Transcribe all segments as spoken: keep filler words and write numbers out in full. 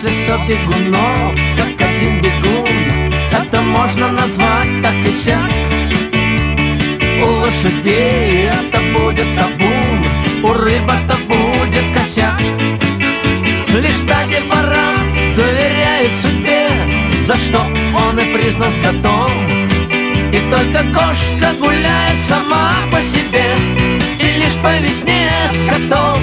Если сто бегунов, как один бегун, это можно назвать так и сяк. У лошадей это будет табун, у рыб это будет косяк. Лишь стадия баран доверяет судьбе, за что он и признан скотом. И только кошка гуляет сама по себе, и лишь по весне с котом.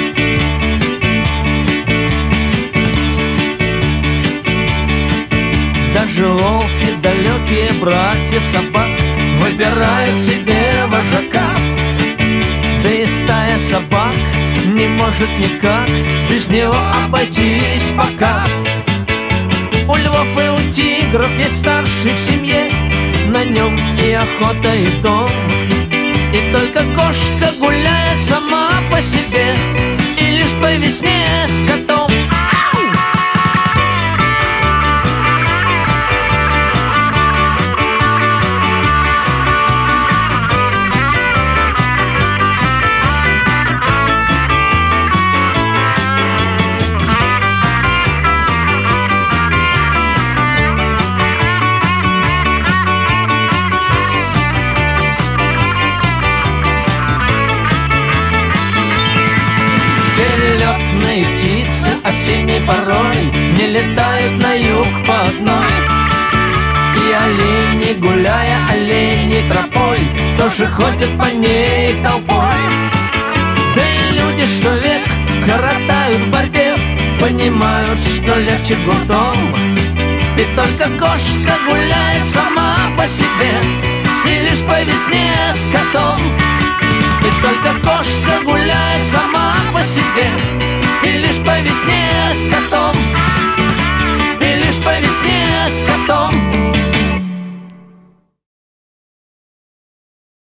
Даже волки, далекие братья собак, выбирают себе вожака. Да и стая собак не может никак без него обойтись пока. У львов и у тигров есть старший в семье, на нем и охота, и дом. И только кошка гуляет сама по себе, и лишь по весне с котом. Перелетные птицы осенней порой не летают на юг по одной. И олени, гуляя оленей тропой, тоже ходят по ней толпой. Да и люди, что век коротают в борьбе, понимают, что легче гуртом. И только кошка гуляет сама по себе, и лишь по весне с котом. И только кошка гуляет сама по себе, и лишь по весне с котом. И лишь по весне с котом.